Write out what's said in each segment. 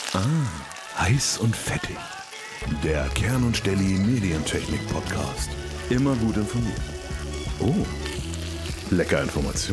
Heiß und fettig. Der Kern und Stelli Medientechnik Podcast. Immer gut informiert. Oh, lecker Information.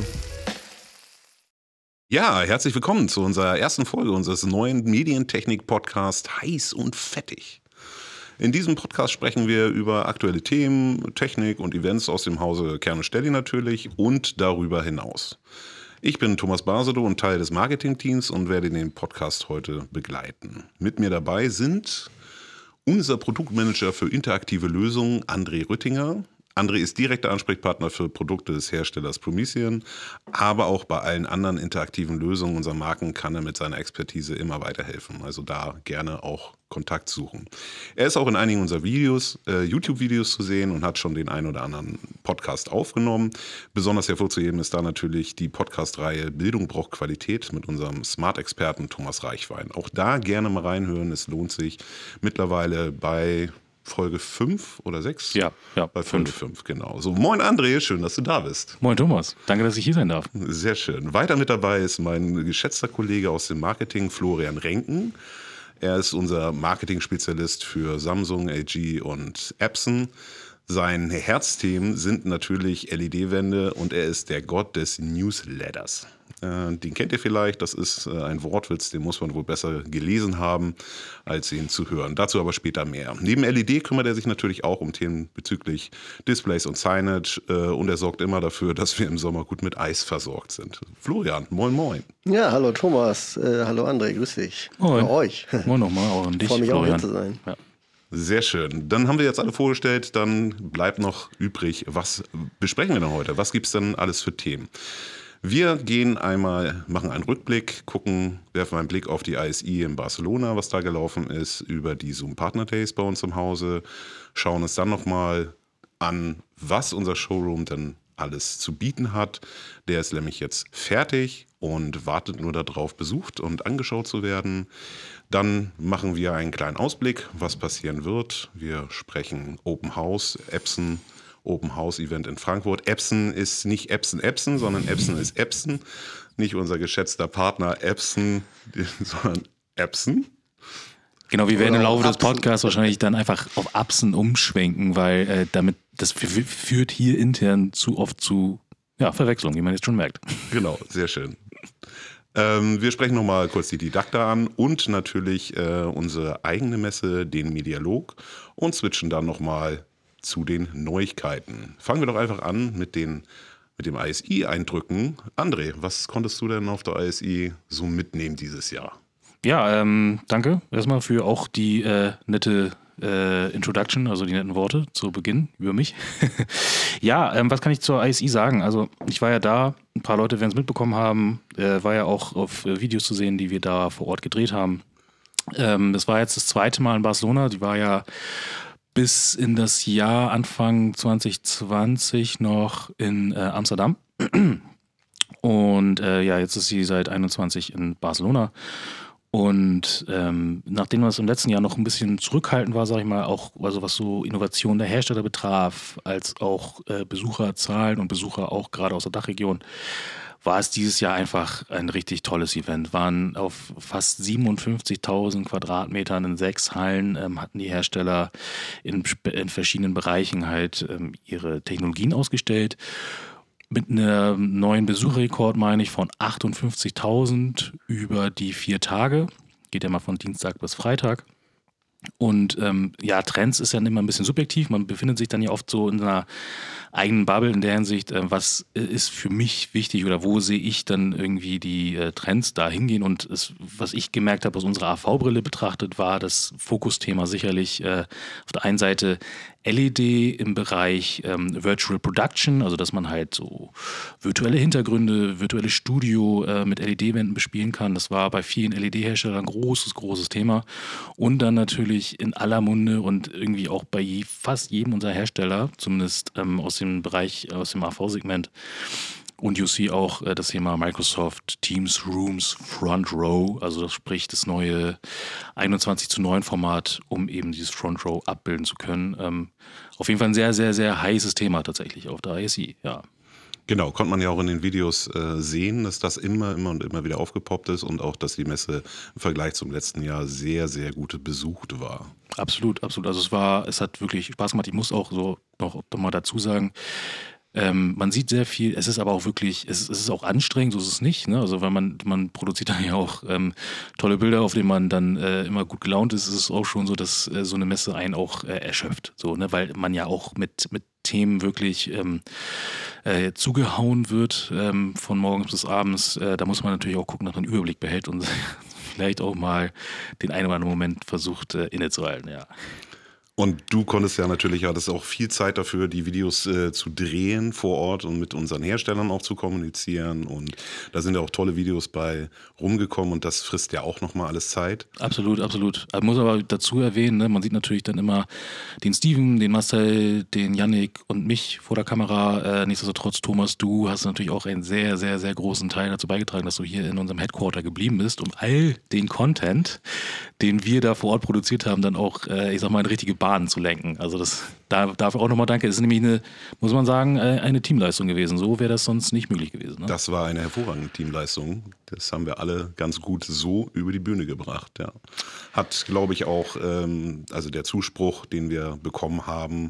Ja, herzlich willkommen zu unserer ersten Folge unseres neuen Medientechnik-Podcasts Heiß und Fettig. In diesem Podcast sprechen wir über aktuelle Themen, Technik und Events aus dem Hause Kern und Stelli natürlich und darüber hinaus. Ich bin Thomas Basedow und Teil des Marketing-Teams und werde den Podcast heute begleiten. Mit mir dabei sind unser Produktmanager für interaktive Lösungen, André Rüttinger. André ist direkter Ansprechpartner für Produkte des Herstellers Promethean, aber auch bei allen anderen interaktiven Lösungen unserer Marken kann er mit seiner Expertise immer weiterhelfen. Also da gerne auch Kontakt suchen. Er ist auch in einigen unserer Videos, YouTube-Videos zu sehen und hat schon den einen oder anderen Podcast aufgenommen. Besonders hervorzuheben ist da natürlich die Podcast-Reihe Bildung braucht Qualität mit unserem Smart-Experten Thomas Reichwein. Auch da gerne mal reinhören, es lohnt sich. Mittlerweile bei Folge 5 oder 6? Ja, bei Folge 5, genau. So, moin André, schön, dass du da bist. Moin Thomas, danke, dass ich hier sein darf. Sehr schön. Weiter mit dabei ist mein geschätzter Kollege aus dem Marketing, Florian Renken. Er ist unser Marketing-Spezialist für Samsung, LG und Epson. Sein Herzthemen sind natürlich LED-Wände und er ist der Gott des Newsletters. Den kennt ihr vielleicht, das ist ein Wortwitz, den muss man wohl besser gelesen haben, als ihn zu hören. Dazu aber später mehr. Neben LED kümmert er sich natürlich auch um Themen bezüglich Displays und Signage und er sorgt immer dafür, dass wir im Sommer gut mit Eis versorgt sind. Florian, moin moin. Ja, hallo Thomas, hallo André, grüß dich. Moin. Oder euch. Moin nochmal, auch an dich, Freue mich auch Florian. hier zu sein. Ja. Sehr schön. Dann haben wir jetzt alle vorgestellt, dann bleibt noch übrig, was besprechen wir denn heute? Was gibt es denn alles für Themen? Wir gehen einmal, machen einen Rückblick, werfen einen Blick auf die ISE in Barcelona, was da gelaufen ist, über die Zoom Partner Days bei uns im Hause, schauen uns dann nochmal an, was unser Showroom dann alles zu bieten hat. Der ist nämlich jetzt fertig und wartet nur darauf, besucht und angeschaut zu werden. Dann machen wir einen kleinen Ausblick, was passieren wird. Wir sprechen Open House, Epson, Open House Event in Frankfurt. Epson ist nicht Epson, sondern Epson ist Epson. Nicht unser geschätzter Partner Epson, sondern Epson. Genau, wir werden im Laufe des Epson. Podcasts wahrscheinlich dann einfach auf Epson umschwenken, weil das führt hier intern zu oft zu Verwechslung, wie man jetzt schon merkt. Genau, sehr schön. Wir sprechen nochmal kurz die Didakta an und natürlich unsere eigene Messe, den Medialog, und switchen dann nochmal zu den Neuigkeiten. Fangen wir doch einfach an mit dem ISE-Eindrücken. André, was konntest du denn auf der ISE so mitnehmen dieses Jahr? Ja, danke erstmal für auch die nette Introduction, also die netten Worte zu Beginn über mich. Ja, was kann ich zur ISE sagen? Also ich war ja da, ein paar Leute werden es mitbekommen haben, war ja auch auf Videos zu sehen, die wir da vor Ort gedreht haben. Das war jetzt das zweite Mal in Barcelona, die war ja bis in das Jahr Anfang 2020 noch in Amsterdam. Und jetzt ist sie seit 21 in Barcelona. Und nachdem das im letzten Jahr noch ein bisschen zurückhaltend war, sage ich mal, auch also was so Innovation der Hersteller betraf, als auch Besucherzahlen und Besucher auch gerade aus der Dachregion, war es dieses Jahr einfach ein richtig tolles Event. Waren auf fast 57.000 Quadratmetern in 6 Hallen, hatten die Hersteller in verschiedenen Bereichen halt ihre Technologien ausgestellt. Mit einem neuen Besucherrekord, meine ich, von 58.000 über die 4 Tage. Geht ja mal von Dienstag bis Freitag. Und Trends ist ja immer ein bisschen subjektiv. Man befindet sich dann ja oft so in einer eigenen Bubble in der Hinsicht, was ist für mich wichtig oder wo sehe ich dann irgendwie die Trends da hingehen. Und was ich gemerkt habe aus unserer AV-Brille betrachtet, war das Fokusthema sicherlich auf der einen Seite LED im Bereich Virtual Production, also dass man halt so virtuelle Hintergründe, virtuelles Studio mit LED-Wänden bespielen kann. Das war bei vielen LED-Herstellern ein großes Thema. Und dann natürlich in aller Munde und irgendwie auch bei fast jedem unserer Hersteller, zumindest aus dem Bereich, aus dem AV-Segment, und UC auch das Thema Microsoft Teams Rooms Front Row, also das sprich das neue 21:9 Format, um eben dieses Front Row abbilden zu können. Auf jeden Fall ein sehr, sehr, sehr heißes Thema tatsächlich auf der ISE, ja. Genau, konnte man ja auch in den Videos sehen, dass das immer wieder aufgepoppt ist und auch, dass die Messe im Vergleich zum letzten Jahr sehr, sehr gut besucht war. Absolut, absolut. Also es hat wirklich Spaß gemacht. Ich muss auch so noch mal dazu sagen, man sieht sehr viel, es ist aber auch wirklich, es ist auch anstrengend, so ist es nicht. Ne? Also weil man produziert dann ja auch tolle Bilder, auf denen man dann immer gut gelaunt ist, ist es auch schon so, dass so eine Messe einen auch erschöpft. So, ne? Weil man ja auch mit Themen wirklich zugehauen wird von morgens bis abends. Da muss man natürlich auch gucken, dass man einen Überblick behält und vielleicht auch mal den einen oder anderen Moment versucht innezuhalten, ja. Und du konntest ja natürlich, hattest auch viel Zeit dafür, die Videos zu drehen vor Ort und mit unseren Herstellern auch zu kommunizieren. Und da sind ja auch tolle Videos bei rumgekommen und das frisst ja auch nochmal alles Zeit. Absolut, absolut. Ich muss aber dazu erwähnen, ne, man sieht natürlich dann immer den Steven, den Marcel, den Yannick und mich vor der Kamera. Nichtsdestotrotz, Thomas, du hast natürlich auch einen sehr, sehr, sehr großen Teil dazu beigetragen, dass du hier in unserem Headquarter geblieben bist, um all den Content, den wir da vor Ort produziert haben, dann auch, ich sag mal, in richtige Bahnen zu lenken. Also dafür auch nochmal danke. Das ist nämlich muss man sagen, eine Teamleistung gewesen. So wäre das sonst nicht möglich gewesen. Ne? Das war eine hervorragende Teamleistung. Das haben wir alle ganz gut so über die Bühne gebracht. Ja. Hat, glaube ich, auch, also der Zuspruch, den wir bekommen haben,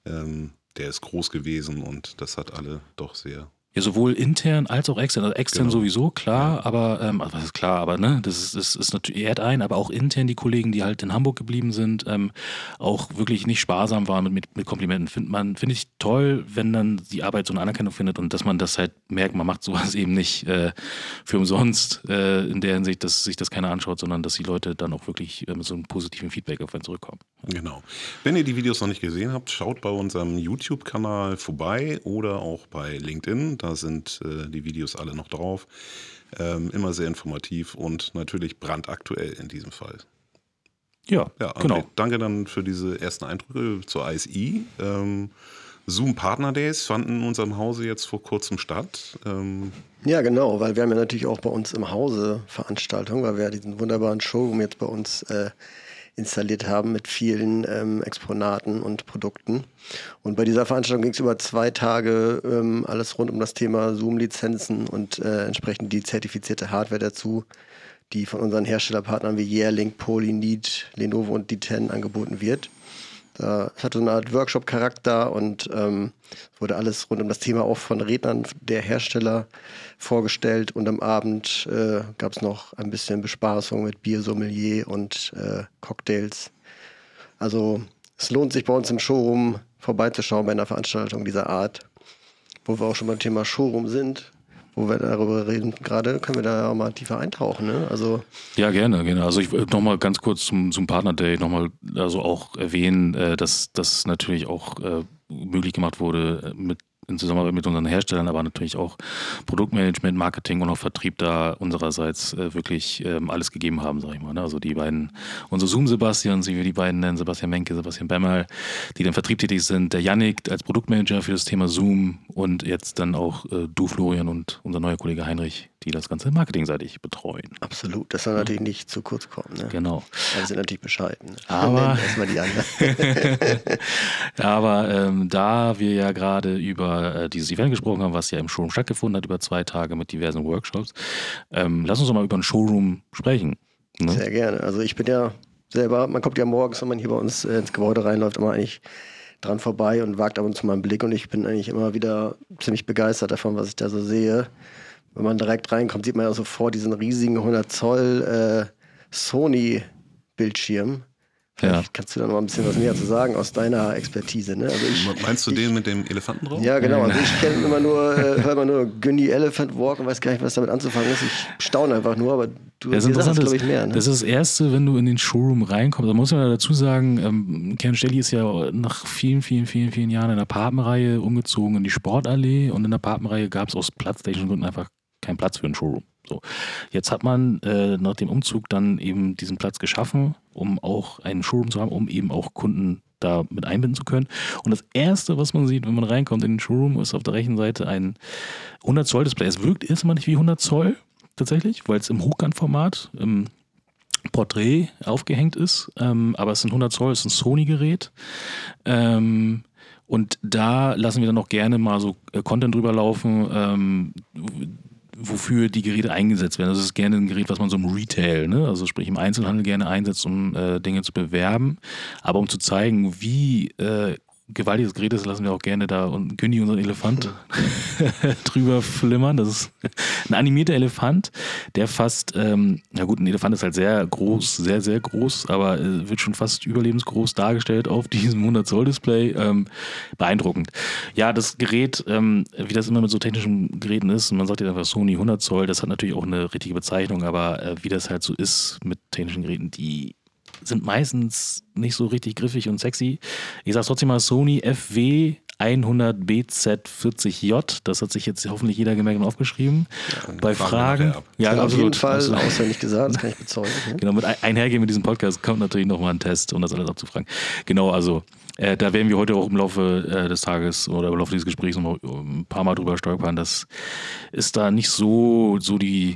der ist groß gewesen und das hat alle doch sehr... Ja, sowohl intern als auch extern. Also extern Genau. sowieso, klar, aber, also was ist klar, aber ne, das ist natürlich, ehrt ein, aber auch intern die Kollegen, die halt in Hamburg geblieben sind, auch wirklich nicht sparsam waren mit Komplimenten. Finde ich toll, wenn dann die Arbeit so eine Anerkennung findet und dass man das halt merkt, man macht sowas eben nicht für umsonst in der Hinsicht, dass sich das keiner anschaut, sondern dass die Leute dann auch wirklich mit so einem positiven Feedback auf einen zurückkommen. Genau. Wenn ihr die Videos noch nicht gesehen habt, schaut bei unserem YouTube-Kanal vorbei oder auch bei LinkedIn. Da sind die Videos alle noch drauf. Immer sehr informativ und natürlich brandaktuell in diesem Fall. Ja, genau. Danke dann für diese ersten Eindrücke zur ISE. Zoom Partner Days fanden in unserem Hause jetzt vor kurzem statt. Ja, genau, weil wir haben ja natürlich auch bei uns im Hause Veranstaltungen, weil wir ja diesen wunderbaren Showroom jetzt bei uns installiert haben mit vielen Exponaten und Produkten. Und bei dieser Veranstaltung ging es über 2 Tage alles rund um das Thema Zoom-Lizenzen und entsprechend die zertifizierte Hardware dazu, die von unseren Herstellerpartnern wie Yearlink, Polyneed, Lenovo und D10 angeboten wird. Es hatte so eine Art Workshop-Charakter und wurde alles rund um das Thema auch von Rednern der Hersteller vorgestellt. Und am Abend gab es noch ein bisschen Bespaßung mit Biersommelier und Cocktails. Also es lohnt sich bei uns im Showroom vorbeizuschauen bei einer Veranstaltung dieser Art, wo wir auch schon beim Thema Showroom sind. Wo wir darüber reden, gerade können wir da auch mal tiefer eintauchen. Ne? Also ja, gerne. Also ich noch mal ganz kurz zum Partner Day nochmal also auch erwähnen, dass das natürlich auch möglich gemacht wurde in Zusammenarbeit mit unseren Herstellern, aber natürlich auch Produktmanagement, Marketing und auch Vertrieb da unsererseits wirklich alles gegeben haben, sag ich mal. Ne? Also die beiden, unsere Zoom-Sebastians, wie wir die beiden nennen, Sebastian Menke, Sebastian Bemmerl, die im Vertrieb tätig sind, der Yannick als Produktmanager für das Thema Zoom und jetzt dann auch du, Florian, und unser neuer Kollege Heinrich, die das Ganze marketingseitig betreuen. absolut, das soll natürlich nicht zu kurz kommen. Ne? Genau. Wir sind natürlich bescheiden. Ne? Aber, erstmal die anderen. aber da wir ja gerade über dieses Event gesprochen haben, was ja im Showroom stattgefunden hat, über 2 Tage mit diversen Workshops, lass uns doch mal über einen Showroom sprechen. Ne? Sehr gerne. Also ich bin ja selber, man kommt ja morgens, wenn man hier bei uns ins Gebäude reinläuft, immer eigentlich dran vorbei und wagt ab und zu mal einen Blick und ich bin eigentlich immer wieder ziemlich begeistert davon, was ich da so sehe. Wenn man direkt reinkommt, sieht man ja sofort diesen riesigen 100 Zoll Sony-Bildschirm. Vielleicht kannst du da noch mal ein bisschen was mehr zu sagen aus deiner Expertise. Ne? Also Meinst du den mit dem Elefanten drauf? Ja, genau. Also ich kenne immer nur, höre immer nur Günni Elephant Walk und weiß gar nicht, was damit anzufangen ist. Ich staune einfach nur, aber du das sagst, glaube ich, mehr. Ne? Das ist das Erste, wenn du in den Showroom reinkommst. Da muss man dazu sagen, Kernstelli ist ja nach vielen Jahren in der Papenreihe umgezogen in die Sportallee und in der Papenreihe gab es aus platztechnischen Gründen einfach keinen Platz für einen Showroom. So. Jetzt hat man nach dem Umzug dann eben diesen Platz geschaffen, um auch einen Showroom zu haben, um eben auch Kunden da mit einbinden zu können. Und das Erste, was man sieht, wenn man reinkommt in den Showroom, ist auf der rechten Seite ein 100 Zoll Display. Es wirkt erstmal nicht wie 100 Zoll tatsächlich, weil es im Hochkantformat, im Porträt aufgehängt ist. Aber es sind 100 Zoll, es ist ein Sony-Gerät. Und da lassen wir dann auch gerne mal so Content drüber laufen, wofür die Geräte eingesetzt werden. Das ist gerne ein Gerät, was man so im Retail, ne? Also sprich im Einzelhandel gerne einsetzt, um Dinge zu bewerben. Aber um zu zeigen, wie gewaltiges Gerät ist, lassen wir auch gerne da und Günni, unseren Elefant, drüber flimmern. Das ist ein animierter Elefant, der fast, na gut, ein Elefant ist halt sehr groß, sehr, sehr groß, aber wird schon fast überlebensgroß dargestellt auf diesem 100-Zoll-Display. Beeindruckend. Ja, das Gerät, wie das immer mit so technischen Geräten ist, man sagt ja einfach Sony 100 Zoll, das hat natürlich auch eine richtige Bezeichnung, aber wie das halt so ist mit technischen Geräten, die sind meistens nicht so richtig griffig und sexy. Ich sag's trotzdem mal, Sony FW 100BZ40J, das hat sich jetzt hoffentlich jeder gemerkt und aufgeschrieben. Ja, bei Fragen. Ja, auf jeden Fall auswendig gesagt, das kann ich bezeugen. Ne? Genau, mit einhergehen mit diesem Podcast kommt natürlich nochmal ein Test, um das alles abzufragen. Genau, also da werden wir heute auch im Laufe des Tages oder im Laufe dieses Gesprächs noch ein paar Mal drüber stolpern. Das ist da nicht so die.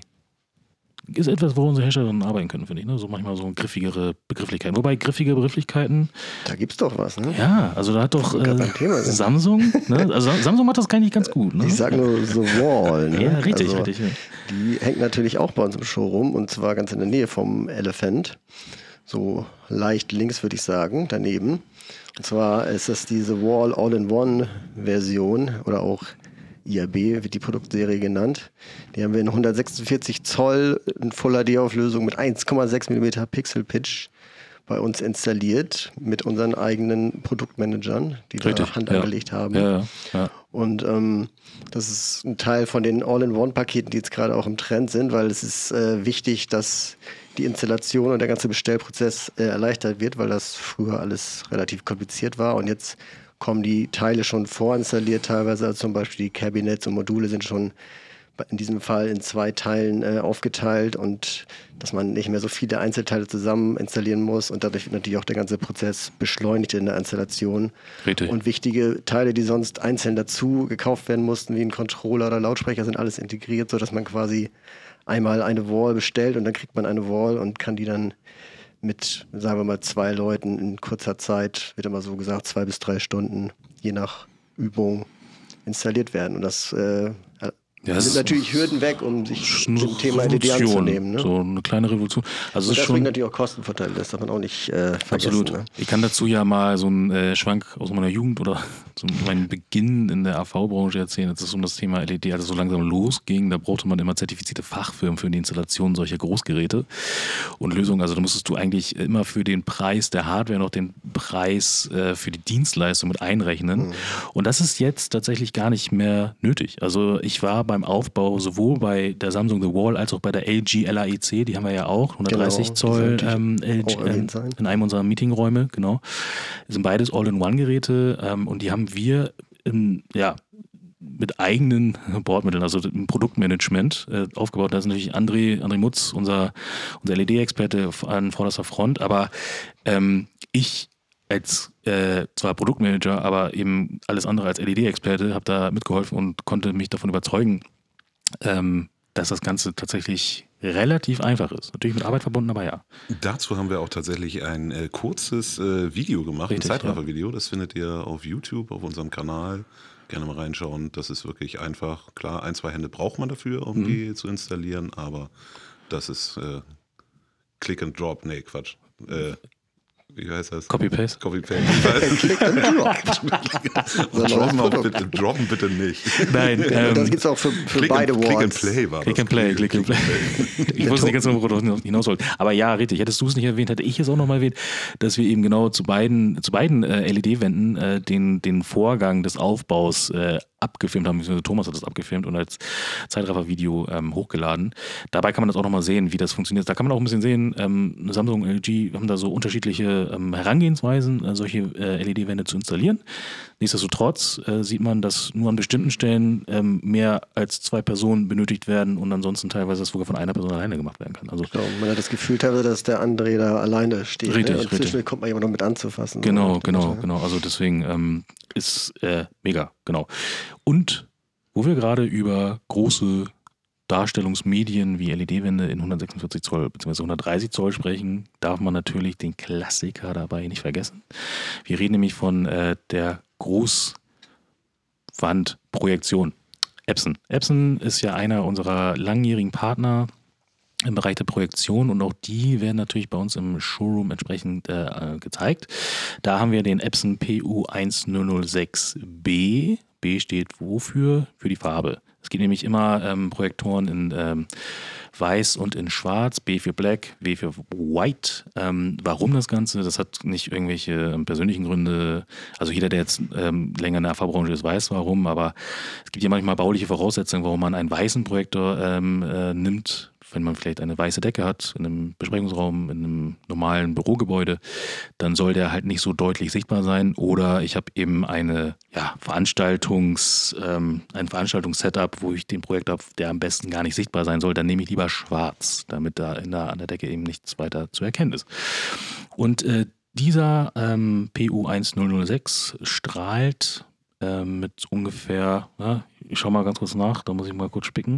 Ist etwas, wo unsere Herstellerinnen arbeiten können, finde ich. Ne? So manchmal so griffigere Begrifflichkeiten. Wobei griffige Begrifflichkeiten. Da gibt's doch was, ne? Ja, also da hat doch Samsung. Ne? Also Samsung macht das eigentlich ganz gut. Ne? Ich sag nur The Wall. Ne? Ja, richtig, also, richtig. Ja. Die hängt natürlich auch bei uns im Showroom und zwar ganz in der Nähe vom Elephant. So leicht links, würde ich sagen, daneben. Und zwar ist das diese Wall All-in-One-Version oder auch IAB wird die Produktserie genannt. Die haben wir in 146 Zoll in Full-HD-Auflösung mit 1,6 mm Pixel-Pitch bei uns installiert mit unseren eigenen Produktmanagern, die da Hand angelegt haben. Ja. Und das ist ein Teil von den All-in-One-Paketen, die jetzt gerade auch im Trend sind, weil es ist wichtig, dass die Installation und der ganze Bestellprozess erleichtert wird, weil das früher alles relativ kompliziert war und jetzt kommen die Teile schon vorinstalliert teilweise, also zum Beispiel die Cabinets und Module sind schon in diesem Fall in 2 Teilen aufgeteilt und dass man nicht mehr so viele Einzelteile zusammen installieren muss und dadurch wird natürlich auch der ganze Prozess beschleunigt in der Installation. Richtig. Und wichtige Teile, die sonst einzeln dazu gekauft werden mussten, wie ein Controller oder Lautsprecher, sind alles integriert, sodass man quasi einmal eine Wall bestellt und dann kriegt man eine Wall und kann die dann mit, sagen wir mal, 2 Leuten in kurzer Zeit, wird immer so gesagt, 2 bis 3 Stunden, je nach Übung, installiert werden. Und das sind natürlich Hürden weg, um sich dem Thema LED anzunehmen. Ne? So eine kleine Revolution. Also und das bringt natürlich auch Kostenvorteile, das darf man auch nicht vergessen. Absolut. Ne? Ich kann dazu ja mal so einen Schwank aus meiner Jugend oder so meinen Beginn in der AV-Branche erzählen. Das ist um das Thema LED, als es so langsam losging, da brauchte man immer zertifizierte Fachfirmen für die Installation solcher Großgeräte und Lösungen. Also da musstest du eigentlich immer für den Preis der Hardware noch den Preis für die Dienstleistung mit einrechnen. Und das ist jetzt tatsächlich gar nicht mehr nötig. Also ich war beim Aufbau sowohl bei der Samsung The Wall als auch bei der LG LAEC, die haben wir ja auch, 130 Zoll LG, in einem unserer Meetingräume, genau. Das sind beides All-in-One-Geräte und die haben wir mit eigenen Bordmitteln, also im Produktmanagement aufgebaut. Da ist natürlich André Mutz, unser LED-Experte an vorderster Front, aber ich als zwar Produktmanager, aber eben alles andere als LED-Experte, habe da mitgeholfen und konnte mich davon überzeugen, dass das Ganze tatsächlich relativ einfach ist. Natürlich mit Arbeit verbunden, aber ja. Dazu haben wir auch tatsächlich ein kurzes Video gemacht, ein Zeitraffer-Video. Das findet ihr auf YouTube, auf unserem Kanal. Gerne mal reinschauen. Das ist wirklich einfach. Klar, 1, 2 Hände braucht man dafür, um die zu installieren, aber das ist Click and Drop. Nee, Quatsch. Wie heißt das? Copy-Paste. Copy-Paste. Click and Drop. Droppen bitte nicht. Nein. Das gibt es auch für beide Walls. Click and Play war Click and Play. Ich wusste nicht ganz, worauf du hinaus wolltest. Aber ja, richtig. Hättest du es nicht erwähnt, hätte ich es auch nochmal erwähnt, dass wir eben genau zu beiden LED-Wänden den Vorgang des Aufbaus abgefilmt haben, beziehungsweise Thomas hat das abgefilmt und als Zeitraffer-Video hochgeladen. Dabei kann man das auch nochmal sehen, wie das funktioniert. Da kann man auch ein bisschen sehen, Samsung und LG haben da so unterschiedliche Herangehensweisen, solche LED-Wände zu installieren. Nichtsdestotrotz sieht man, dass nur an bestimmten Stellen mehr als 2 Personen benötigt werden und ansonsten teilweise das sogar von einer Person alleine gemacht werden kann. Also man hat das Gefühl teilweise, dass der André da alleine steht. Richtig, ne? Und zwischendurch kommt man jemand noch mit anzufassen. Genau. Also deswegen ist mega, genau. Und wo wir gerade über große Darstellungsmedien wie LED-Wände in 146 Zoll bzw. 130 Zoll sprechen, darf man natürlich den Klassiker dabei nicht vergessen. Wir reden nämlich von der Großwandprojektion. Epson. Epson ist ja einer unserer langjährigen Partner im Bereich der Projektion und auch die werden natürlich bei uns im Showroom entsprechend gezeigt. Da haben wir den Epson PU1006B. B steht wofür? Für die Farbe. Es gibt nämlich immer Projektoren in Weiß und in Schwarz, B für Black, W für White. Warum das Ganze? Das hat nicht irgendwelche persönlichen Gründe. Also jeder, der jetzt länger in der AV-Branche ist, weiß warum, aber es gibt ja manchmal bauliche Voraussetzungen, warum man einen weißen Projektor nimmt, wenn man vielleicht eine weiße Decke hat, in einem Besprechungsraum, in einem normalen Bürogebäude, dann soll der halt nicht so deutlich sichtbar sein. Oder ich habe eben ein Veranstaltungssetup, wo ich den Projektor habe, der am besten gar nicht sichtbar sein soll, dann nehme ich lieber schwarz, damit da an der Decke eben nichts weiter zu erkennen ist. Und dieser PU1006 strahlt mit ungefähr, ich schaue mal ganz kurz nach, da muss ich mal kurz spicken,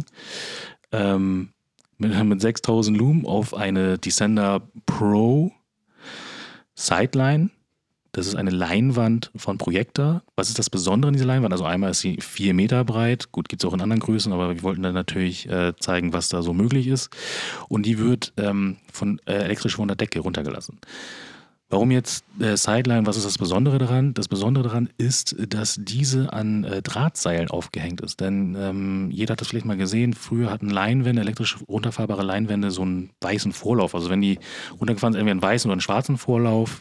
mit 6000 Lumen auf eine Descender Pro Sideline. Das ist eine Leinwand von Projektor. Was ist das Besondere an dieser Leinwand? Also einmal ist sie 4 Meter breit. Gut, gibt es auch in anderen Größen, aber wir wollten dann natürlich zeigen, was da so möglich ist. Und die wird elektrisch von der Decke runtergelassen. Warum jetzt Sideline? Was ist das Besondere daran? Das Besondere daran ist, dass diese an Drahtseilen aufgehängt ist. Denn jeder hat das vielleicht mal gesehen, früher hatten Leinwände, elektrisch runterfahrbare Leinwände, so einen weißen Vorlauf. Also wenn die runtergefahren sind, entweder einen weißen oder einen schwarzen Vorlauf.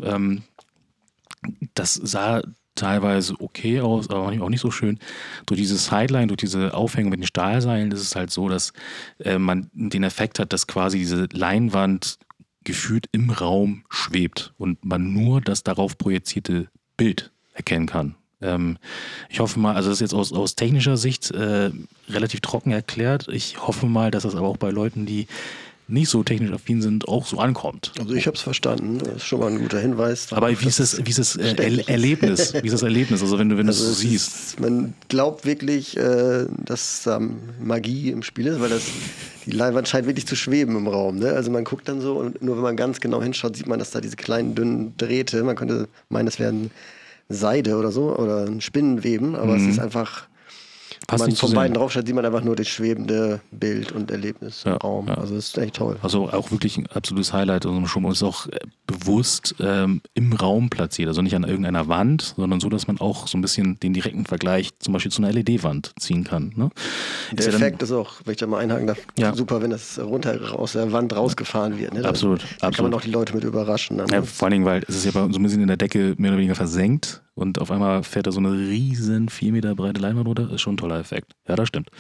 Das sah teilweise okay aus, aber auch nicht so schön. Durch diese Sideline, durch diese Aufhängung mit den Stahlseilen ist es halt so, dass man den Effekt hat, dass quasi diese Leinwand gefühlt im Raum schwebt und man nur das darauf projizierte Bild erkennen kann. Ich hoffe mal, also das ist jetzt aus technischer Sicht relativ trocken erklärt. Ich hoffe mal, dass das aber auch bei Leuten, die nicht so technisch affin sind, auch so ankommt. Also ich habe es verstanden. Das ist schon mal ein guter Hinweis. Aber wie ist das Erlebnis? Wie ist das Erlebnis? Also wenn du es so siehst. Man glaubt wirklich, dass Magie im Spiel ist, weil die Leinwand scheint wirklich zu schweben im Raum. Ne? Also man guckt dann so und nur wenn man ganz genau hinschaut, sieht man, dass da diese kleinen, dünnen Drähte, man könnte meinen, es wären Seide oder so oder ein Spinnenweben, aber es ist einfach, wenn man von beiden draufschaut, sieht man einfach nur das schwebende Bild und Erlebnis im Raum. Ja. Also das ist echt toll. Also auch wirklich ein absolutes Highlight. Also schon ist auch bewusst im Raum platziert. Also nicht an irgendeiner Wand, sondern so, dass man auch so ein bisschen den direkten Vergleich zum Beispiel zu einer LED-Wand ziehen kann. Ne? Der Effekt ist auch, wenn ich da mal einhaken darf, super, wenn das runter aus der Wand rausgefahren wird. Ne? Absolut. Da kann man auch die Leute mit überraschen. Dann, ja, vor allen Dingen, weil es ist ja so ein bisschen in der Decke mehr oder weniger versenkt und auf einmal fährt da so eine riesen 4 Meter breite Leinwand runter. Das ist schon ein toller Effekt. Ja, das stimmt.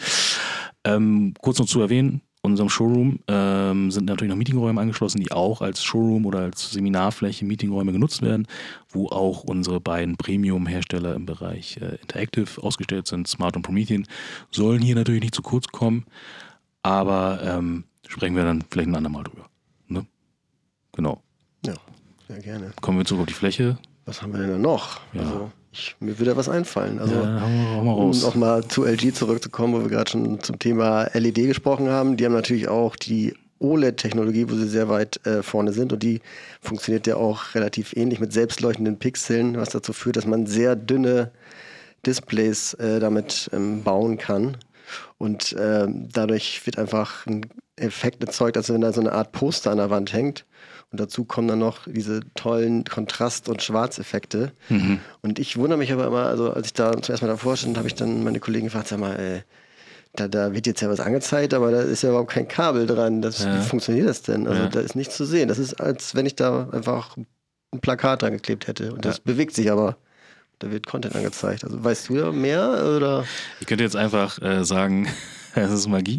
Kurz noch zu erwähnen, in unserem Showroom sind natürlich noch Meetingräume angeschlossen, die auch als Showroom oder als Seminarfläche Meetingräume genutzt werden, wo auch unsere beiden Premium-Hersteller im Bereich Interactive ausgestellt sind, Smart und Promethean, sollen hier natürlich nicht zu kurz kommen, aber sprechen wir dann vielleicht ein andermal drüber. Ne? Genau. Ja, sehr gerne. Kommen wir zurück auf die Fläche. Was haben wir denn da noch? Ja. Also mir würde was einfallen. Also, hau mal raus. Um nochmal zu LG zurückzukommen, wo wir gerade schon zum Thema LED gesprochen haben. Die haben natürlich auch die OLED-Technologie, wo sie sehr weit vorne sind. Und die funktioniert ja auch relativ ähnlich mit selbstleuchtenden Pixeln, was dazu führt, dass man sehr dünne Displays damit bauen kann. Und dadurch wird einfach ein Effekt erzeugt, als wenn da so eine Art Poster an der Wand hängt. Und dazu kommen dann noch diese tollen Kontrast- und Schwarzeffekte. Mhm. Und ich wundere mich aber immer, also als ich da zuerst mal davor stand, habe ich dann meine Kollegen gefragt, sag mal, da wird jetzt ja was angezeigt, aber da ist ja überhaupt kein Kabel dran. Wie funktioniert das denn? Also da ist nichts zu sehen. Das ist, als wenn ich da einfach ein Plakat dran geklebt hätte. Und das bewegt sich aber. Da wird Content angezeigt. Also weißt du da mehr? Oder? Ich könnte jetzt einfach sagen, es ist Magie.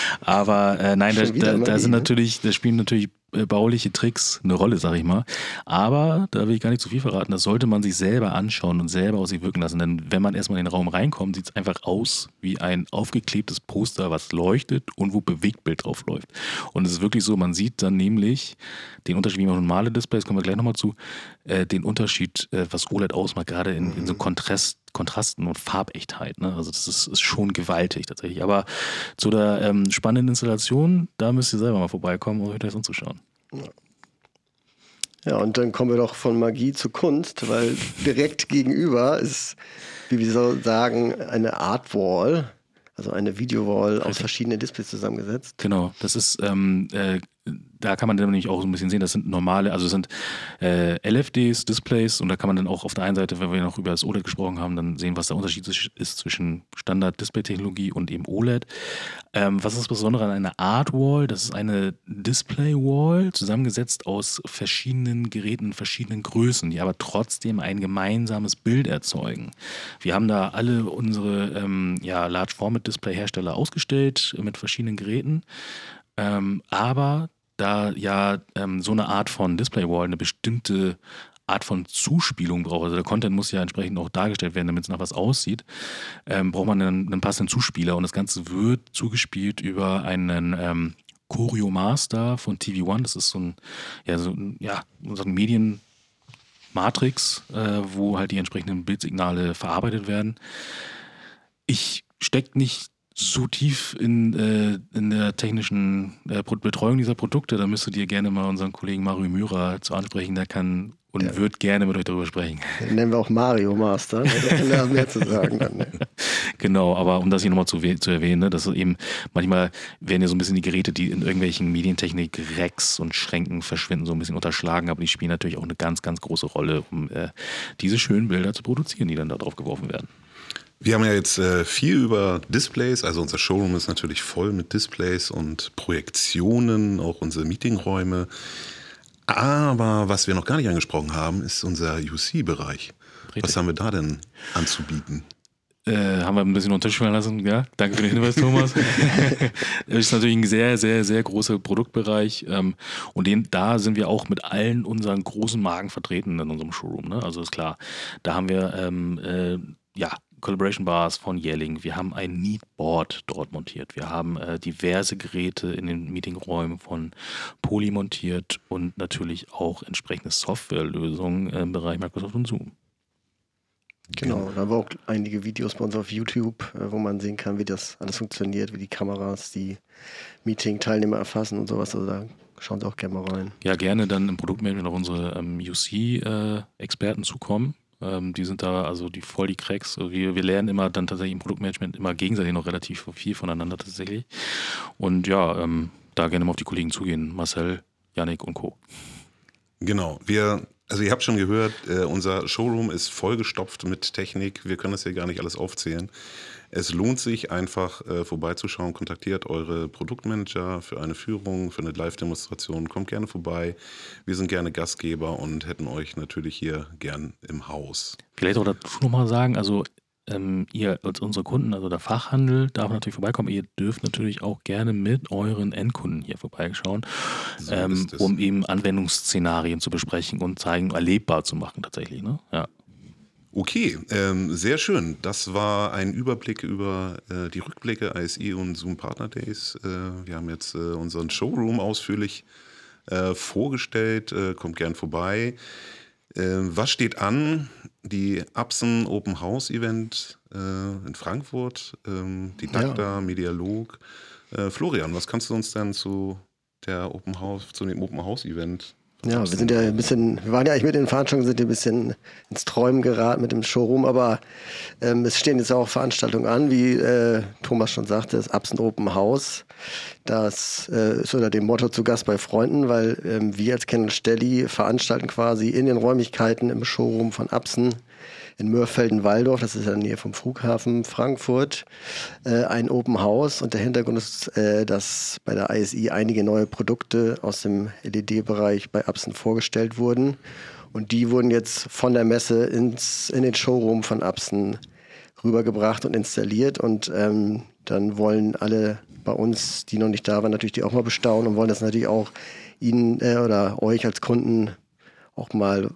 Aber nein, da spielen natürlich bauliche Tricks eine Rolle, sag ich mal. Aber da will ich gar nicht zu viel verraten. Das sollte man sich selber anschauen und selber aus sich wirken lassen. Denn wenn man erstmal in den Raum reinkommt, sieht es einfach aus wie ein aufgeklebtes Poster, was leuchtet und wo Bewegtbild drauf läuft. Und es ist wirklich so, man sieht dann nämlich den Unterschied, wie man normale Displays, kommen wir gleich nochmal zu, den Unterschied, was OLED ausmacht, gerade in so Kontrasten und Farbechtheit. Ne? Also das ist schon gewaltig tatsächlich. Aber zu der spannenden Installation, da müsst ihr selber mal vorbeikommen, um euch das anzuschauen. Ja, und dann kommen wir doch von Magie zu Kunst, weil direkt gegenüber ist, wie wir so sagen, eine Art-Wall, also eine Video-Wall aus verschiedenen Displays zusammengesetzt. Genau, das ist, da kann man dann nämlich auch so ein bisschen sehen, das sind normale, also es sind LFDs, Displays, und da kann man dann auch auf der einen Seite, wenn wir noch über das OLED gesprochen haben, dann sehen, was der Unterschied ist zwischen Standard-Display-Technologie und eben OLED. Was ist das Besondere an einer Art-Wall? Das ist eine Display-Wall, zusammengesetzt aus verschiedenen Geräten, verschiedenen Größen, die aber trotzdem ein gemeinsames Bild erzeugen. Wir haben da alle unsere Large-Format-Display-Hersteller ausgestellt mit verschiedenen Geräten, aber da ja so eine Art von Display-Wall eine bestimmte Art von Zuspielung braucht, also der Content muss ja entsprechend auch dargestellt werden, damit es nach was aussieht, braucht man einen passenden Zuspieler, und das Ganze wird zugespielt über einen Choreo Master von TV One. Das ist so ein Medienmatrix, wo halt die entsprechenden Bildsignale verarbeitet werden. Ich stecke nicht so tief in der technischen Betreuung dieser Produkte. Da müsstet ihr gerne mal unseren Kollegen Mario Myhra zu ansprechen. Der kann und wird gerne mit euch darüber sprechen. Den nennen wir auch Mario Master. Da kann er mehr zu sagen dann. Ne? Genau, aber um das hier nochmal zu erwähnen, ne, dass eben manchmal werden ja so ein bisschen die Geräte, die in irgendwelchen Medientechnik-Racks und Schränken verschwinden, so ein bisschen unterschlagen, aber die spielen natürlich auch eine ganz, ganz große Rolle, um diese schönen Bilder zu produzieren, die dann da drauf geworfen werden. Wir haben ja jetzt viel über Displays, also unser Showroom ist natürlich voll mit Displays und Projektionen, auch unsere Meetingräume. Aber was wir noch gar nicht angesprochen haben, ist unser UC-Bereich. Was haben wir da denn anzubieten? Haben wir ein bisschen unter den Tisch fallen lassen, ja. Danke für den Hinweis, Thomas. Das ist natürlich ein sehr, sehr, sehr großer Produktbereich. Und da sind wir auch mit allen unseren großen Marken vertreten in unserem Showroom. Ne? Also ist klar, da haben wir Collaboration Bars von Yelling. Wir haben ein Neatboard dort montiert. Wir haben diverse Geräte in den Meetingräumen von Poly montiert und natürlich auch entsprechende Softwarelösungen im Bereich Microsoft und Zoom. Genau, da haben wir auch einige Videos bei uns auf YouTube, wo man sehen kann, wie das alles funktioniert, wie die Kameras die Meeting-Teilnehmer erfassen und sowas. Also da schauen Sie auch gerne mal rein. Ja, gerne dann im Produktmanagement auf unsere UC-Experten zukommen. Die sind da also voll die Cracks. Wir lernen immer dann tatsächlich im Produktmanagement immer gegenseitig noch relativ viel voneinander tatsächlich. Und ja, da gerne mal auf die Kollegen zugehen. Marcel, Yannick und Co. Genau, also ihr habt schon gehört, unser Showroom ist vollgestopft mit Technik. Wir können das hier gar nicht alles aufzählen. Es lohnt sich einfach vorbeizuschauen. Kontaktiert eure Produktmanager für eine Führung, für eine Live-Demonstration. Kommt gerne vorbei. Wir sind gerne Gastgeber und hätten euch natürlich hier gern im Haus. Vielleicht auch dazu nochmal sagen, also ihr als unsere Kunden, also der Fachhandel, darf natürlich vorbeikommen. Ihr dürft natürlich auch gerne mit euren Endkunden hier vorbeischauen, um eben Anwendungsszenarien zu besprechen und zeigen, erlebbar zu machen tatsächlich. Ne? Ja. Okay, sehr schön. Das war ein Überblick über die Rückblicke ISE und Zoom Partner Days. Wir haben jetzt unseren Showroom ausführlich vorgestellt. Kommt gern vorbei. Was steht an? Die Apsen Open House Event in Frankfurt, die DACTA, Medialog. Florian, was kannst du uns denn zu dem Open House Event? Ja, wir waren ja eigentlich mit den Veranstaltungen, sind ein bisschen ins Träumen geraten mit dem Showroom, aber es stehen jetzt auch Veranstaltungen an, wie Thomas schon sagte, das Apsen Open House. Das ist unter dem Motto zu Gast bei Freunden, weil wir als Ken und Stelly veranstalten quasi in den Räumlichkeiten im Showroom von Apsen in Mörfelden-Walldorf, das ist in der Nähe vom Flughafen Frankfurt, ein Open House. Und der Hintergrund ist, dass bei der ISE einige neue Produkte aus dem LED-Bereich bei Apsen vorgestellt wurden. Und die wurden jetzt von der Messe in den Showroom von Apsen rübergebracht und installiert. Und dann wollen alle bei uns, die noch nicht da waren, natürlich die auch mal bestaunen und wollen das natürlich auch Ihnen oder euch als Kunden auch mal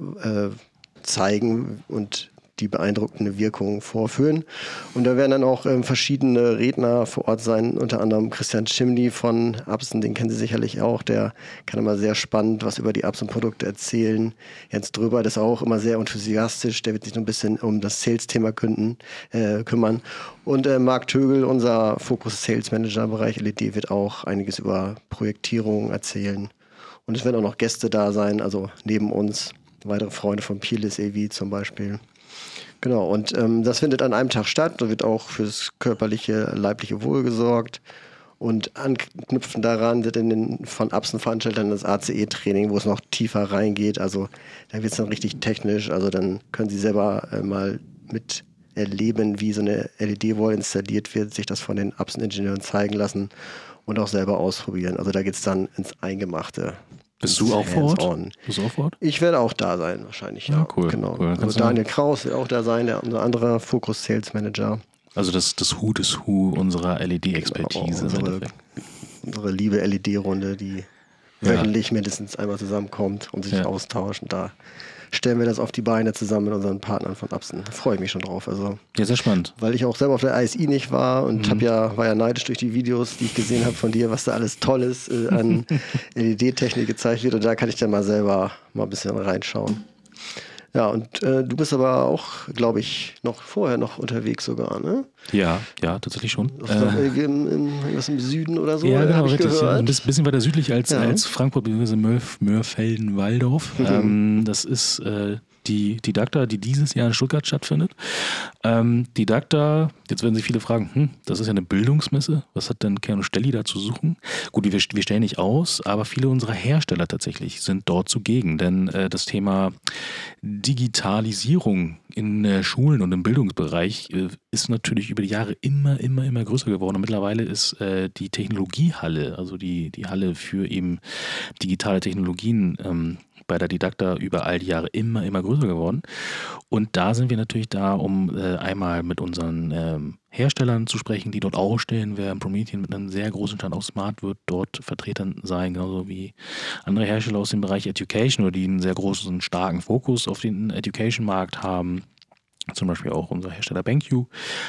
zeigen und die beeindruckende Wirkung vorführen. Und da werden dann auch verschiedene Redner vor Ort sein, unter anderem Christian Schimny von Apsen, den kennen Sie sicherlich auch, der kann immer sehr spannend was über die Apsen-Produkte erzählen. Jens Dröber ist auch immer sehr enthusiastisch, der wird sich noch ein bisschen um das Sales-Thema kümmern. Und Marc Tögel, unser Fokus Sales Manager im Bereich LED, wird auch einiges über Projektierung erzählen. Und es werden auch noch Gäste da sein, also neben uns, weitere Freunde von Peerless AV zum Beispiel. Genau, und das findet an einem Tag statt. Da wird auch fürs körperliche, leibliche Wohl gesorgt. Und anknüpfend daran wird in den von Apsen-Veranstaltern das ACE-Training, wo es noch tiefer reingeht. Also da wird es dann richtig technisch. Also dann können Sie selber mal mit erleben, wie so eine LED-Wall installiert wird, sich das von den Apsen-Ingenieuren zeigen lassen und auch selber ausprobieren. Also da geht es dann ins Eingemachte. Bist du auch vor Ort? Ich werde auch da sein, wahrscheinlich, ja. Cool. Genau. Cool. Also Daniel Kraus wird auch da sein, unser anderer Focus Sales Manager. Also das Who des Who unserer LED-Expertise. Genau, unsere liebe LED-Runde, die wöchentlich mindestens einmal zusammenkommt und sich austauscht. Und da stellen wir das auf die Beine zusammen mit unseren Partnern von Apsen. Da freue ich mich schon drauf. Also, ja, sehr spannend. Weil ich auch selber auf der ISI nicht war und war ja neidisch durch die Videos, die ich gesehen habe von dir, was da alles Tolles an LED-Technik gezeigt wird. Und da kann ich dann mal selber mal ein bisschen reinschauen. Ja, und du bist aber auch, glaube ich, vorher noch unterwegs sogar, ne? Ja, tatsächlich schon. Irgendwas im Süden oder so? Ja, genau, richtig. Ja, ein bisschen weiter südlich als Frankfurt bzw. Mörfelden-Walldorf. Das ist die Didakta, die dieses Jahr in Stuttgart stattfindet. Didakta, jetzt werden sich viele fragen, das ist ja eine Bildungsmesse, was hat denn Kern und Stelli da zu suchen? Gut, wir stellen nicht aus, aber viele unserer Hersteller tatsächlich sind dort zugegen, denn das Thema Digitalisierung in Schulen und im Bildungsbereich ist natürlich über die Jahre immer größer geworden. Und mittlerweile ist die Technologiehalle, also die Halle für eben digitale Technologien bei der Didakta über all die Jahre immer größer geworden. Und da sind wir natürlich da, um einmal mit unseren Herstellern zu sprechen, die dort ausstellen werden. Promethean mit einem sehr großen Stand, auch Smart wird dort vertreten sein, genauso wie andere Hersteller aus dem Bereich Education oder die einen sehr großen, starken Fokus auf den Education-Markt haben. Zum Beispiel auch unser Hersteller BenQ.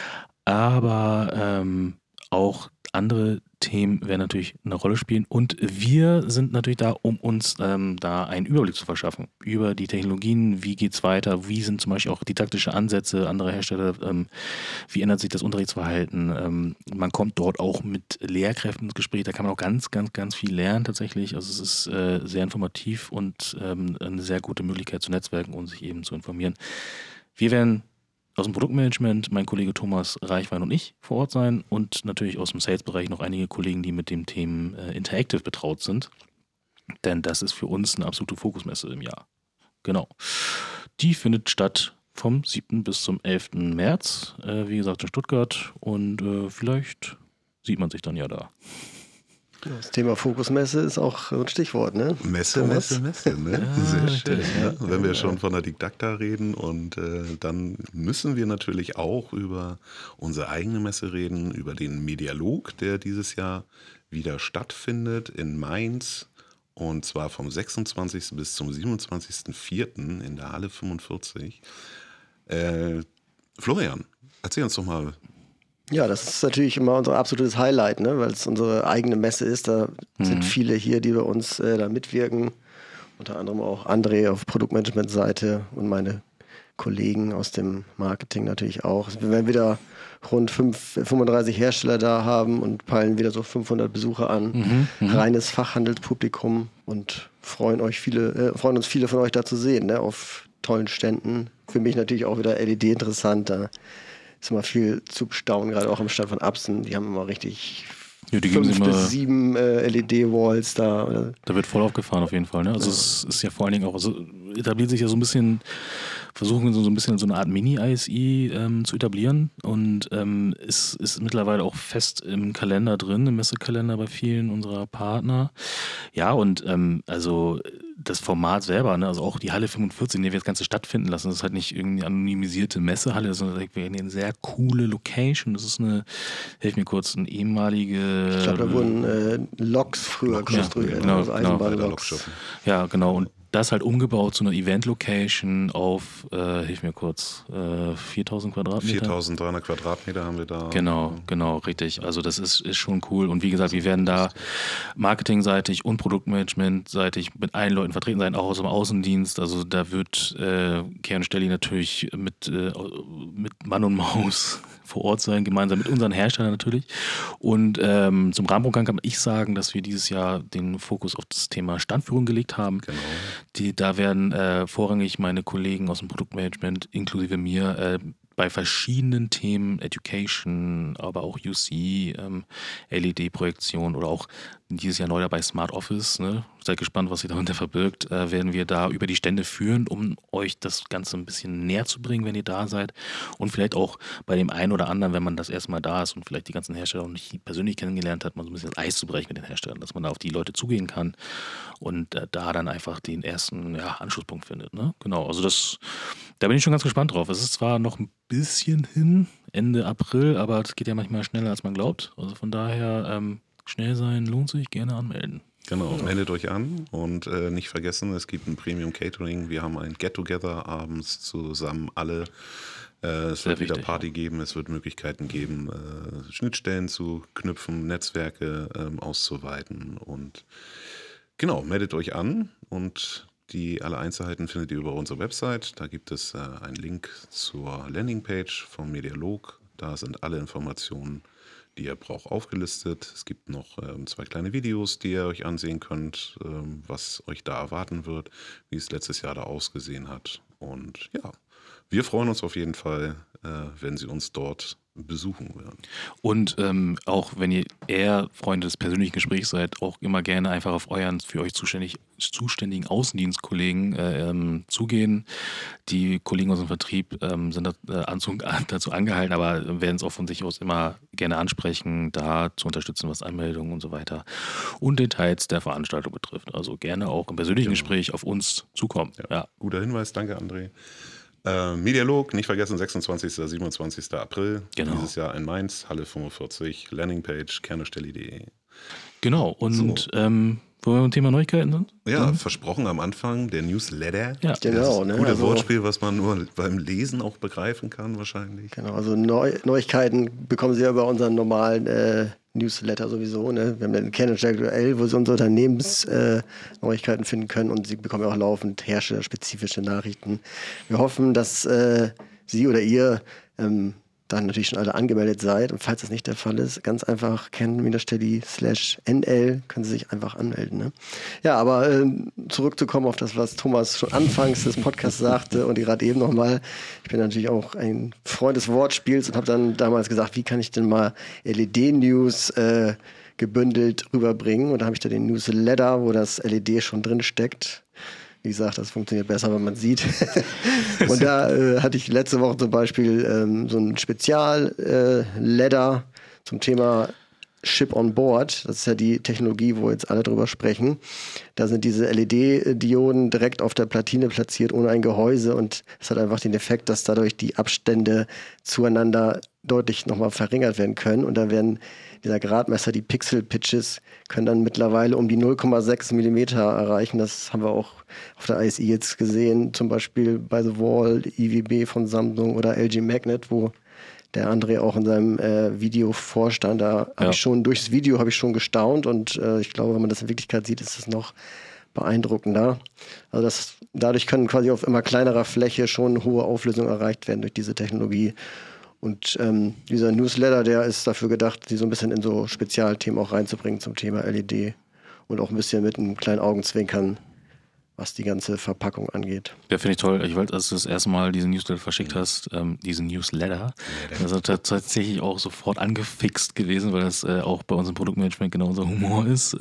Aber auch andere Themen werden natürlich eine Rolle spielen und wir sind natürlich da, um uns da einen Überblick zu verschaffen über die Technologien, wie geht es weiter, wie sind zum Beispiel auch didaktische Ansätze anderer Hersteller, wie ändert sich das Unterrichtsverhalten, man kommt dort auch mit Lehrkräften ins Gespräch, da kann man auch ganz viel lernen tatsächlich, also es ist sehr informativ und eine sehr gute Möglichkeit zu netzwerken und sich eben zu informieren. Wir werden aus dem Produktmanagement, mein Kollege Thomas Reichwein und ich vor Ort sein und natürlich aus dem Sales-Bereich noch einige Kollegen, die mit dem Thema Interactive betraut sind. Denn das ist für uns eine absolute Fokusmesse im Jahr. Genau. Die findet statt vom 7. bis zum 11. März, wie gesagt in Stuttgart und vielleicht sieht man sich dann ja da. Das Thema Fokusmesse ist auch ein Stichwort, ne? Messe, ne? Sehr schön. Ja. Wenn wir schon von der Didakta reden und dann müssen wir natürlich auch über unsere eigene Messe reden, über den Medialog, der dieses Jahr wieder stattfindet in Mainz und zwar vom 26. bis zum 27.04. in der Halle 45. Florian, erzähl uns doch mal. Ja, das ist natürlich immer unser absolutes Highlight, ne? Weil es unsere eigene Messe ist. Da sind viele hier, die bei uns da mitwirken. Unter anderem auch André auf Produktmanagement-Seite und meine Kollegen aus dem Marketing natürlich auch. Wir werden wieder rund 35 Hersteller da haben und peilen wieder so 500 Besucher an. Reines Fachhandelspublikum und freuen uns viele von euch da zu sehen, ne? Auf tollen Ständen. Für mich natürlich auch wieder LED interessant. Da ist immer viel zu bestaunen, gerade auch am Stand von Apsen. Die haben immer richtig 5 bis 7 LED-Walls da. Da wird voll aufgefahren auf jeden Fall. Ne? Also es ist ja vor allen Dingen auch, also etabliert sich ja so ein bisschen, versuchen so ein bisschen so eine Art Mini-ISI zu etablieren und es ist mittlerweile auch fest im Kalender drin, im Messekalender bei vielen unserer Partner. Ja, und also das Format selber, ne, also auch die Halle 45, in der wir das Ganze stattfinden lassen, das ist halt nicht irgendwie eine anonymisierte Messehalle, sondern eine sehr coole Location. Das ist eine ehemalige... Ich glaube, da wurden Loks früher konstruiert, also Eisenbahnloks. Ja, genau. Und das halt umgebaut zu einer Event-Location auf, 4.000 Quadratmeter. 4.300 Quadratmeter haben wir da. Genau, richtig. Also das ist schon cool. Und wie gesagt, wir werden da marketingseitig und produktmanagementseitig mit allen Leuten vertreten sein, auch aus dem Außendienst. Also da wird Kern Stelli natürlich mit Mann und Maus vor Ort sein, gemeinsam mit unseren Herstellern natürlich. Und zum Rahmenprogramm kann ich sagen, dass wir dieses Jahr den Fokus auf das Thema Standführung gelegt haben. Genau. Da werden vorrangig meine Kollegen aus dem Produktmanagement inklusive mir bei verschiedenen Themen, Education, aber auch UC, LED-Projektion oder auch dieses Jahr neu dabei Smart Office, ne? Seid gespannt, was sich darunter verbirgt, werden wir da über die Stände führen, um euch das Ganze ein bisschen näher zu bringen, wenn ihr da seid und vielleicht auch bei dem einen oder anderen, wenn man das erstmal da ist und vielleicht die ganzen Hersteller noch nicht persönlich kennengelernt hat, mal so ein bisschen das Eis zu brechen mit den Herstellern, dass man da auf die Leute zugehen kann und da dann einfach den ersten Anschlusspunkt findet, ne? Genau, also da bin ich schon ganz gespannt drauf. Es ist zwar noch ein bisschen hin, Ende April, aber es geht ja manchmal schneller, als man glaubt. Also von daher, schnell sein lohnt sich, gerne anmelden. Genau, meldet euch an und nicht vergessen, es gibt ein Premium Catering. Wir haben ein Get-Together abends zusammen alle. Es wird wieder Party geben, es wird Möglichkeiten geben, Schnittstellen zu knüpfen, Netzwerke auszuweiten. Und genau, meldet euch an und alle Einzelheiten findet ihr über unsere Website. Da gibt es einen Link zur Landingpage vom Medialog. Da sind alle Informationen, die ihr braucht, aufgelistet. Es gibt noch 2 kleine Videos, die ihr euch ansehen könnt, was euch da erwarten wird, wie es letztes Jahr da ausgesehen hat. Und ja, wir freuen uns auf jeden Fall, wenn Sie uns dort besuchen werden. Und auch wenn ihr eher Freunde des persönlichen Gesprächs seid, auch immer gerne einfach auf euren für euch zuständigen Außendienstkollegen zugehen. Die Kollegen aus dem Vertrieb sind dazu angehalten, aber werden es auch von sich aus immer gerne ansprechen, da zu unterstützen, was Anmeldungen und so weiter und Details der Veranstaltung betrifft. Also gerne auch im persönlichen Gespräch auf uns zukommen. Ja. Guter Hinweis, danke André. Medialog, nicht vergessen, 26. 27. April, dieses Jahr in Mainz, Halle 45, Landingpage, kernestelle.de. Genau, und wo wir beim Thema Neuigkeiten sind? Ja, versprochen am Anfang, der Newsletter. Ja, genau. Das gute Wortspiel, was man nur beim Lesen auch begreifen kann wahrscheinlich. Genau, also Neuigkeiten bekommen Sie ja über unseren normalen Newsletter sowieso. Ne? Wir haben den Kernstelle aktuell, wo Sie unsere Unternehmensneuigkeiten finden können und Sie bekommen ja auch laufend herstellerspezifische Nachrichten. Wir hoffen, dass Sie oder ihr dann natürlich schon alle angemeldet seid. Und falls das nicht der Fall ist, ganz einfach kern-stelle/nl können Sie sich einfach anmelden. Ne? Ja, aber zurückzukommen auf das, was Thomas schon anfangs des Podcasts sagte und gerade eben nochmal. Ich bin natürlich auch ein Freund des Wortspiels und habe dann damals gesagt, wie kann ich denn mal LED-News gebündelt rüberbringen? Und da habe ich da den Newsletter, wo das LED schon drin steckt. Wie gesagt, das funktioniert besser, wenn man sieht. Und da hatte ich letzte Woche zum Beispiel so ein Spezial-Letter zum Thema Chip on Board. Das ist ja die Technologie, wo jetzt alle drüber sprechen. Da sind diese LED-Dioden direkt auf der Platine platziert, ohne ein Gehäuse. Und es hat einfach den Effekt, dass dadurch die Abstände zueinander deutlich nochmal verringert werden können. Und da werden dieser Gradmesser, die Pixel-Pitches, können dann mittlerweile um die 0,6 Millimeter erreichen. Das haben wir auch auf der ISE jetzt gesehen, zum Beispiel bei The Wall, IWB von Samsung oder LG Magnet, wo der André auch in seinem Video vorstand. Da habe ich schon, durchs Video habe ich schon gestaunt und ich glaube, wenn man das in Wirklichkeit sieht, ist es noch beeindruckender. Also dadurch können quasi auf immer kleinerer Fläche schon hohe Auflösung erreicht werden durch diese Technologie. Und dieser Newsletter, der ist dafür gedacht, die so ein bisschen in so Spezialthemen auch reinzubringen zum Thema LED und auch ein bisschen mit einem kleinen Augenzwinkern, was die ganze Verpackung angeht. Ja, finde ich toll. Ich wollte, als du das erste Mal diesen Newsletter verschickt hast, diesen Newsletter, das ist tatsächlich auch sofort angefixt gewesen, weil das auch bei uns im Produktmanagement genau unser Humor ist.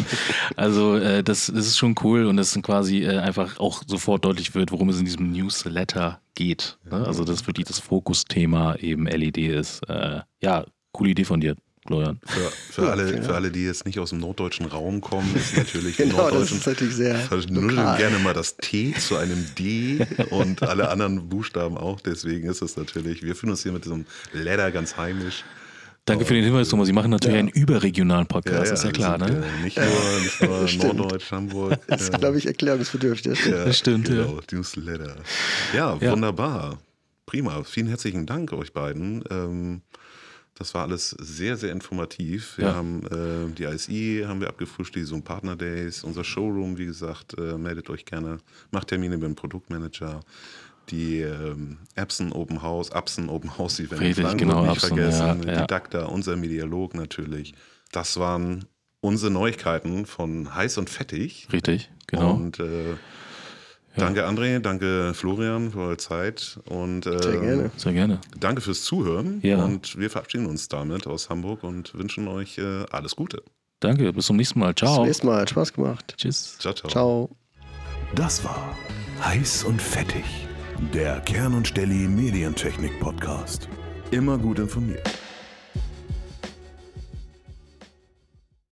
Das ist schon cool und das ist quasi einfach auch sofort deutlich wird, worum es in diesem Newsletter geht. Ne? Also das wirklich das Fokusthema eben LED ist. Coole Idee von dir, Florian. Für alle, die jetzt nicht aus dem norddeutschen Raum kommen, ist natürlich genau, das ist natürlich sehr lokal. Gerne mal das T zu einem D und alle anderen Buchstaben auch. Deswegen ist es natürlich, wir fühlen uns hier mit diesem Letter ganz heimisch. Danke für den Hinweis, Thomas. Sie machen natürlich einen überregionalen Podcast, ist ja klar, ne? Nicht nur Norddeutsch, Hamburg. Das ist, glaube ich, erklärungsbedürftig. Das stimmt, genau, Newsletter. Ja, wunderbar. Prima. Vielen herzlichen Dank euch beiden. Das war alles sehr, sehr informativ. Wir haben die ISE haben wir abgefrühstückt, die Zoom Partner Days, unser Showroom, wie gesagt, meldet euch gerne, macht Termine mit dem Produktmanager. die Epson Open House Event in Richtig, Frankfurt genau, nicht Epson, vergessen, ja. Didakta, unser Medialog natürlich. Das waren unsere Neuigkeiten von Heiß und Fettig. Richtig, genau. Und danke André, danke Florian für eure Zeit und Sehr gerne. Sehr gerne. danke fürs Zuhören. Ja. Und wir verabschieden uns damit aus Hamburg und wünschen euch alles Gute. Danke, bis zum nächsten Mal. Bis zum Ciao. nächsten Mal. Hat Spaß gemacht. Tschüss. Ciao, ciao. Ciao. Das war Heiß und Fettig, der Kern und Stelli Medientechnik Podcast. Immer gut informiert.